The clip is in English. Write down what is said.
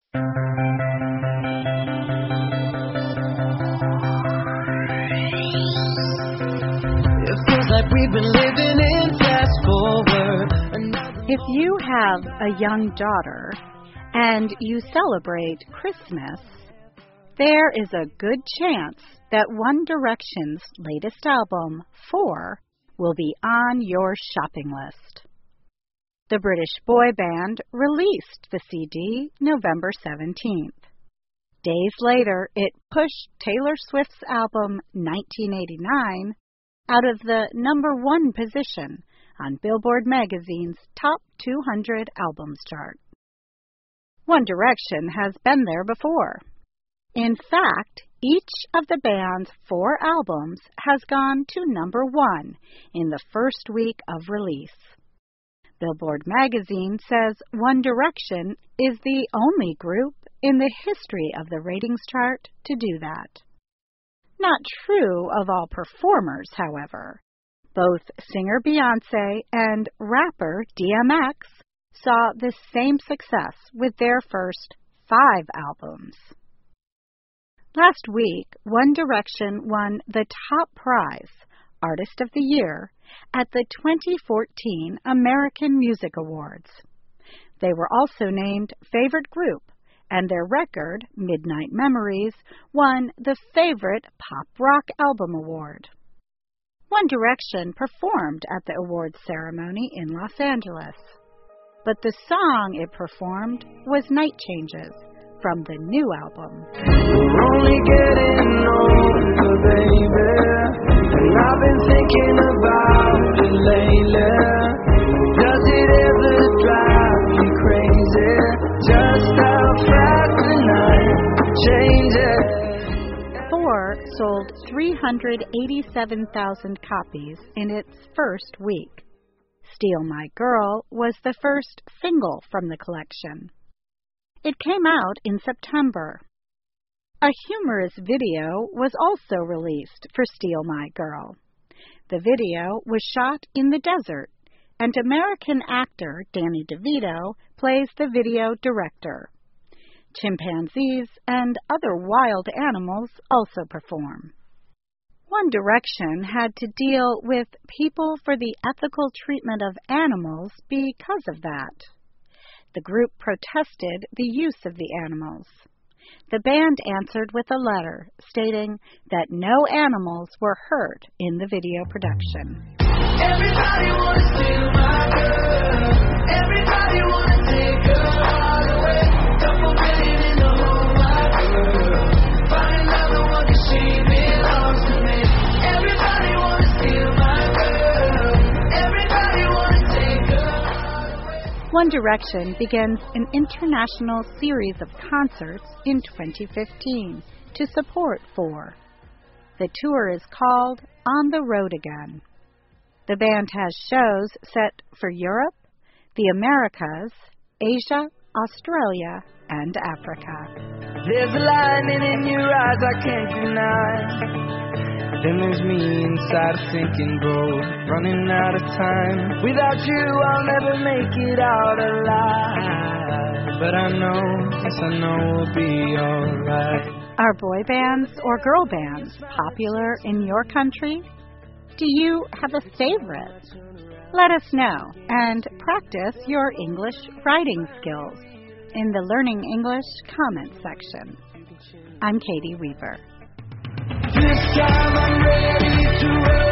It feels like we've been living in fast forward. If you have a young daughter and you celebrate Christmas, there is a good chance that One Direction's latest album, 4, will be on your shopping list. The British boy band released the CD November 17th. Days later, it pushed Taylor Swift's album 1989 out of the #1 position on Billboard magazine's Top 200 Albums chart. One Direction has been there before. In fact, each of the band's 4 albums has gone to #1 in the first week of release. Billboard magazine says One Direction is the only group in the history of the ratings chart to do that. Not true of all performers, however. Both singer Beyoncé and rapper DMX saw the same success with their first 5 albums. Last week, One Direction won the top prize, Artist of the Year, at the 2014 American Music Awards. They were also named Favorite Group, and their record, Midnight Memories, won the Favorite Pop Rock Album Award. One Direction performed at the awards ceremony in Los Angeles, but the song it performed was Night Changes from the new album. We're only getting older, baby, and I've been thinking about it lately. Does it ever drive you crazy? Just how fast the night changes. 4 sold 387,000 copies in its first week. Steal My Girl was the first single from the collection. It came out in September. A humorous video was also released for Steal My Girl. The video was shot in the desert, and American actor Danny DeVito plays the video director. Chimpanzees and other wild animals also perform. One Direction had to deal with People for the Ethical Treatment of Animals because of that. The group protested the use of the animals. The band answered with a letter stating that no animals were hurt in the video production. Everybody wants to steal my girl. Everybody wants to take her heart away. Couple billion in the whole wide world. Find another one 'cause she belongs to me. Everybody wants to steal my girl. Everybody wants to take her heart away. One Direction begins an international series of concerts in 2015 to support 4. The tour is called On the Road Again. The band has shows set for Europe, the Americas, Asia, Australia, and Africa. There's a lightning in your eyes I can't deny. Then there's me inside a sinking boat, running out of time. Without you I'll never make it out alive. But I know, yes I know we'll be alright. Are boy bands or girl bands popular in your country? Do you have a favorite? Let us know and practice your English writing skills in the Learning English comment section. I'm Katie Weaver. This time I'm ready to roll.